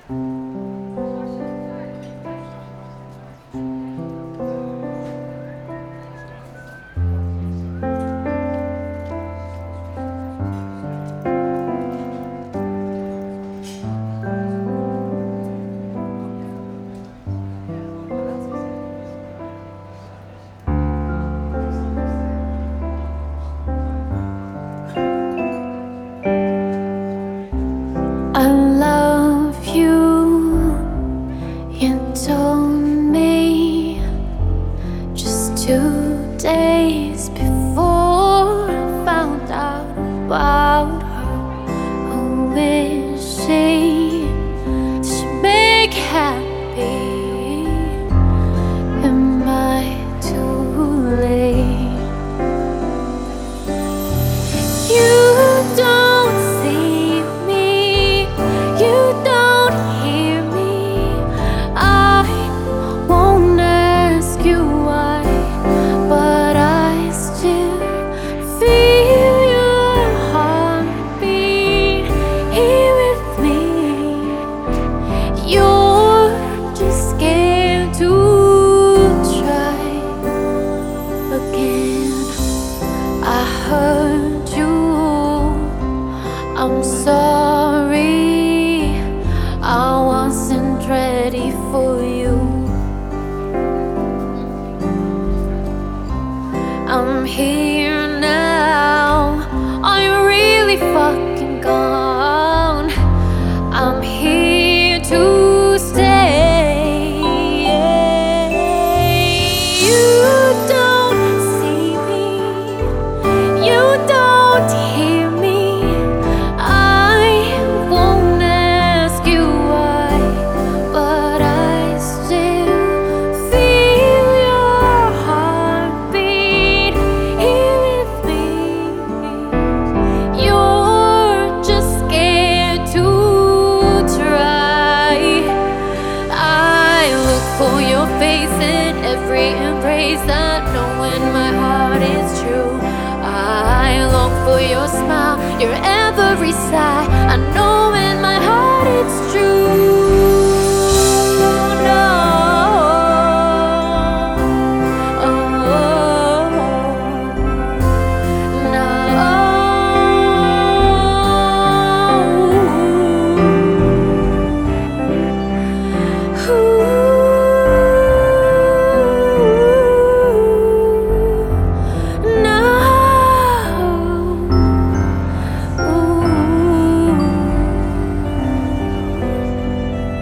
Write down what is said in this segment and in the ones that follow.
I love you, you told me just 2 days before I found out about her. Who is she? Does she make happy? Am I too late? You don't see me, you don't hear me. I won't ask you why, but I still feel your heartbeat here with me. You're just scared to try again. I heard you, I'm sorry, I wasn't ready for you. I'm here now, are you really fucking gone? I'm here to stay. You don't see me, you don't hear me. I won't ask you why, but I still feel your heartbeat here with me. You're just scared to try. I look for your face in every embrace, I know when my heart is true. I long for your smile, your every sigh, I know in my heart it's true. No. Oh,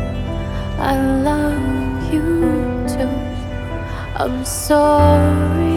I love you too. I'm sorry.